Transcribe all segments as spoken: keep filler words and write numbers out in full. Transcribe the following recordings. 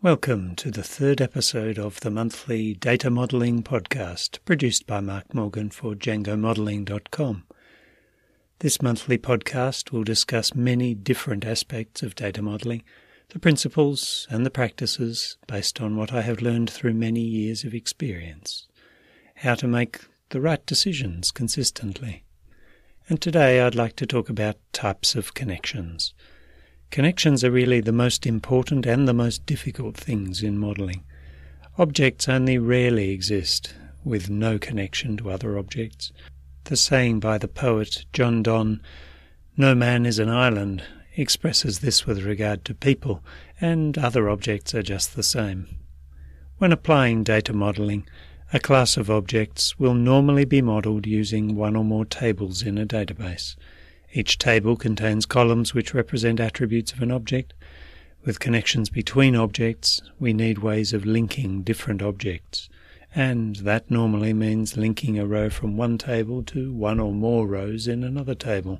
Welcome to the third episode of the monthly Data Modelling podcast produced by Mark Morgan for Django Modelling dot com. This monthly podcast will discuss many different aspects of data modelling, the principles and the practices based on what I have learned through many years of experience, how to make the right decisions consistently. And today I'd like to talk about types of connections. Connections are really the most important and the most difficult things in modelling. Objects only rarely exist with no connection to other objects. The saying by the poet John Donne, "No man is an island," expresses this with regard to people, and other objects are just the same. When applying data modelling, a class of objects will normally be modelled using one or more tables in a database. Each table contains columns which represent attributes of an object. With connections between objects, we need ways of linking different objects, and that normally means linking a row from one table to one or more rows in another table.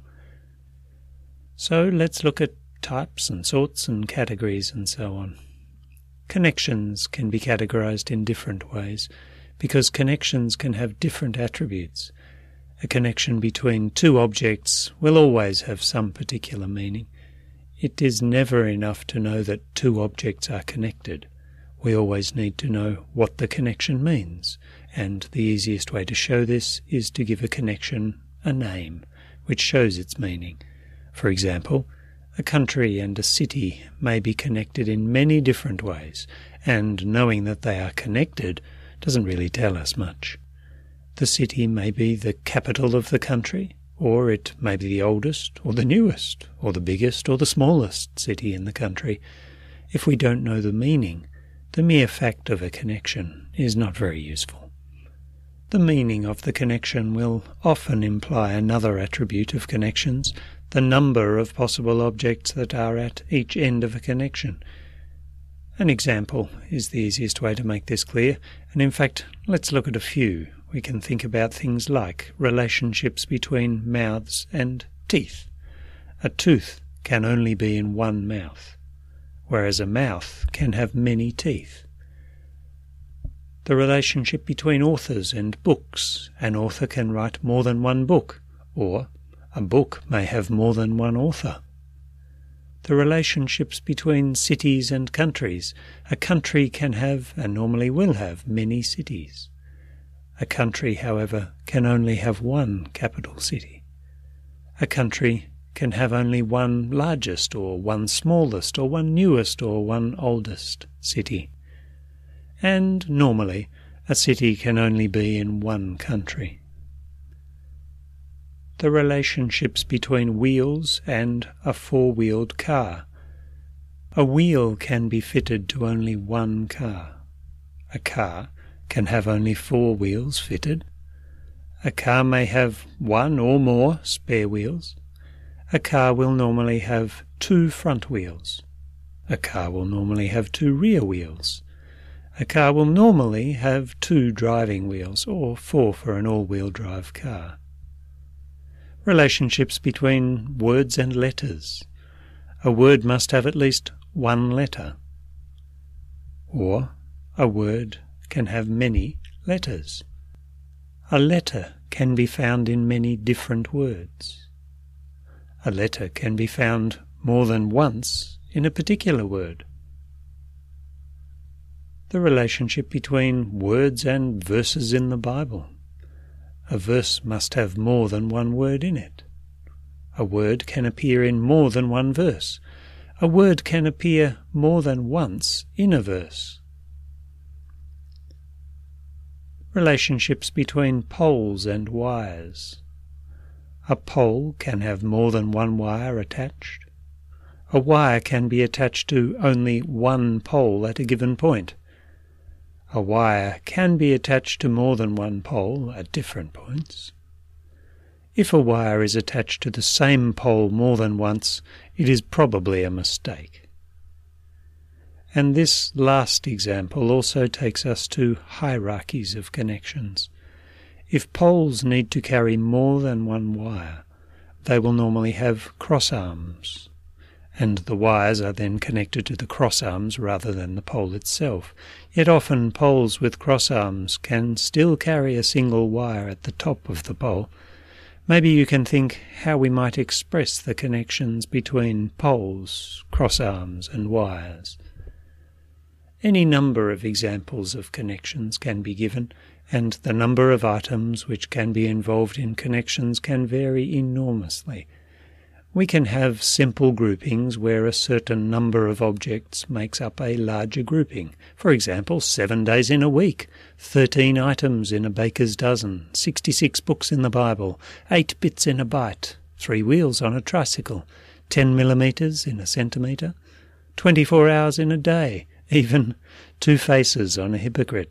So let's look at types and sorts and categories and so on. Connections can be categorized in different ways because connections can have different attributes. A connection between two objects will always have some particular meaning. It is never enough to know that two objects are connected. We always need to know what the connection means, and the easiest way to show this is to give a connection a name, which shows its meaning. For example, a country and a city may be connected in many different ways, and knowing that they are connected doesn't really tell us much. The city may be the capital of the country, or it may be the oldest, or the newest, or the biggest, or the smallest city in the country. If we don't know the meaning, the mere fact of a connection is not very useful. The meaning of the connection will often imply another attribute of connections, the number of possible objects that are at each end of a connection. An example is the easiest way to make this clear, and in fact, let's look at a few. We can think about things like relationships between mouths and teeth. A tooth can only be in one mouth, whereas a mouth can have many teeth. The relationship between authors and books. An author can write more than one book, or a book may have more than one author. The relationships between cities and countries. A country can have, and normally will have, many cities. A country, however, can only have one capital city. A country can have only one largest, or one smallest, or one newest, or one oldest city. And normally, a city can only be in one country. The relationships between wheels and a four-wheeled car. A wheel can be fitted to only one car. A car can have only four wheels fitted. A car may have one or more spare wheels. A car will normally have two front wheels. A car will normally have two rear wheels. A car will normally have two driving wheels, or four for an all-wheel drive car. Relationships between words and letters. A word must have at least one letter. Or a word can have many letters. A letter can be found in many different words. A letter can be found more than once in a particular word. The relationship between words and verses in the Bible. A verse must have more than one word in it. A word can appear in more than one verse. A word can appear more than once in a verse. Relationships between poles and wires. A pole can have more than one wire attached. A wire can be attached to only one pole at a given point. A wire can be attached to more than one pole at different points. If a wire is attached to the same pole more than once, it is probably a mistake. And this last example also takes us to hierarchies of connections. If poles need to carry more than one wire, they will normally have cross arms, and the wires are then connected to the crossarms rather than the pole itself. Yet often poles with crossarms can still carry a single wire at the top of the pole. Maybe you can think how we might express the connections between poles, crossarms, and wires. Any number of examples of connections can be given, and the number of items which can be involved in connections can vary enormously. We can have simple groupings where a certain number of objects makes up a larger grouping. For example, seven days in a week, thirteen items in a baker's dozen, sixty-six books in the Bible, eight bits in a byte, three wheels on a tricycle, ten millimetres in a centimetre, twenty-four hours in a day, even two faces on a hypocrite.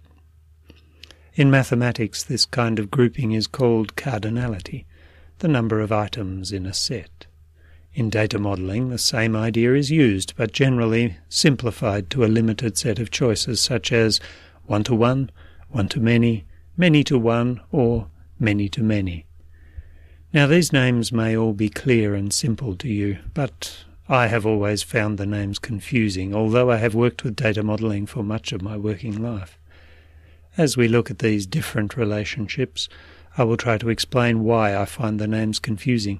In mathematics, this kind of grouping is called cardinality, the number of items in a set. In data modelling, the same idea is used, but generally simplified to a limited set of choices such as one-to-one, one-to-many, many-to-one, or many-to-many. Now these names may all be clear and simple to you, but I have always found the names confusing, although I have worked with data modelling for much of my working life. As we look at these different relationships, I will try to explain why I find the names confusing.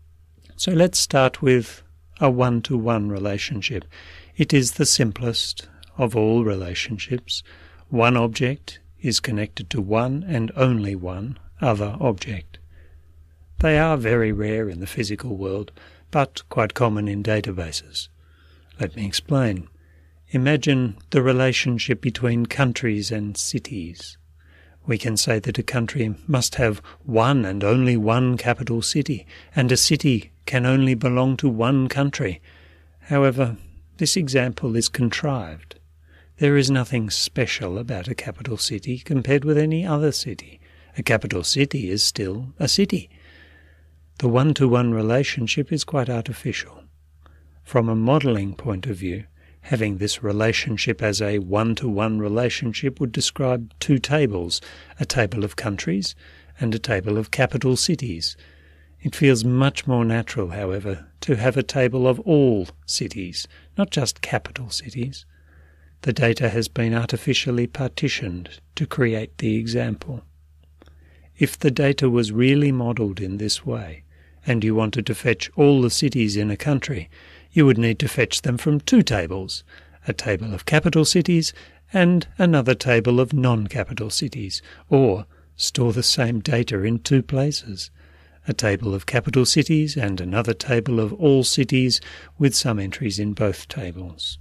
So let's start with a one-to-one relationship. It is the simplest of all relationships. One object is connected to one and only one other object. They are very rare in the physical world, but quite common in databases. Let me explain. Imagine the relationship between countries and cities. We can say that a country must have one and only one capital city, and a city can only belong to one country. However, this example is contrived. There is nothing special about a capital city compared with any other city. A capital city is still a city. The one-to-one relationship is quite artificial. From a modelling point of view, having this relationship as a one-to-one relationship would describe two tables, a table of countries and a table of capital cities. It feels much more natural, however, to have a table of all cities, not just capital cities. The data has been artificially partitioned to create the example. If the data was really modelled in this way, and you wanted to fetch all the cities in a country, you would need to fetch them from two tables, a table of capital cities and another table of non-capital cities, or store the same data in two places, a table of capital cities and another table of all cities with some entries in both tables.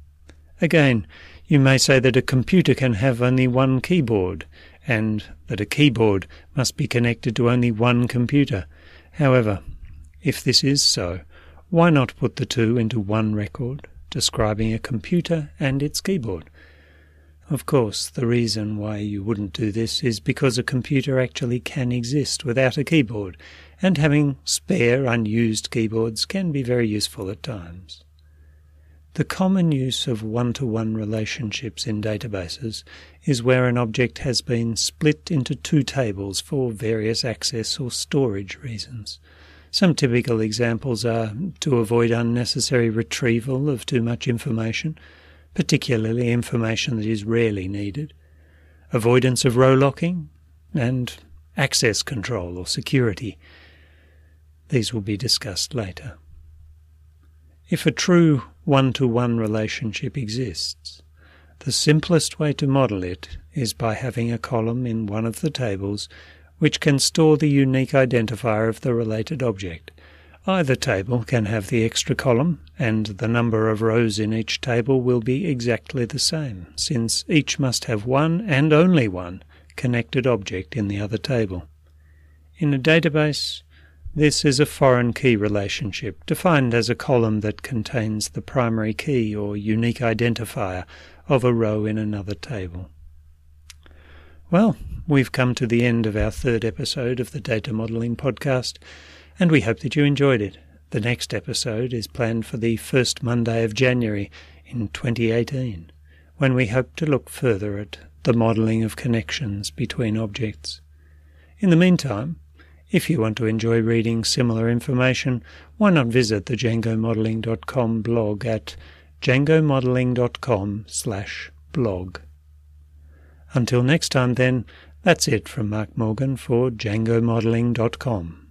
Again, you may say that a computer can have only one keyboard, and that a keyboard must be connected to only one computer. However, if this is so, why not put the two into one record, describing a computer and its keyboard? Of course, the reason why you wouldn't do this is because a computer actually can exist without a keyboard, and having spare, unused keyboards can be very useful at times. The common use of one-to-one relationships in databases is where an object has been split into two tables for various access or storage reasons. Some typical examples are to avoid unnecessary retrieval of too much information, particularly information that is rarely needed, avoidance of row locking, and access control or security. These will be discussed later. If a true one-to-one relationship exists, the simplest way to model it is by having a column in one of the tables which can store the unique identifier of the related object. Either table can have the extra column, and the number of rows in each table will be exactly the same, since each must have one and only one connected object in the other table. In a database, this is a foreign key relationship, defined as a column that contains the primary key or unique identifier of a row in another table. Well, we've come to the end of our third episode of the Data Modelling Podcast, and we hope that you enjoyed it. The next episode is planned for the first Monday of January in twenty eighteen, when we hope to look further at the modelling of connections between objects. In the meantime, If you want to enjoy reading similar information, why not visit the django modelling dot com blog at django modelling dot com slash blog. Until next time then, that's it from Mark Morgan for django modelling dot com.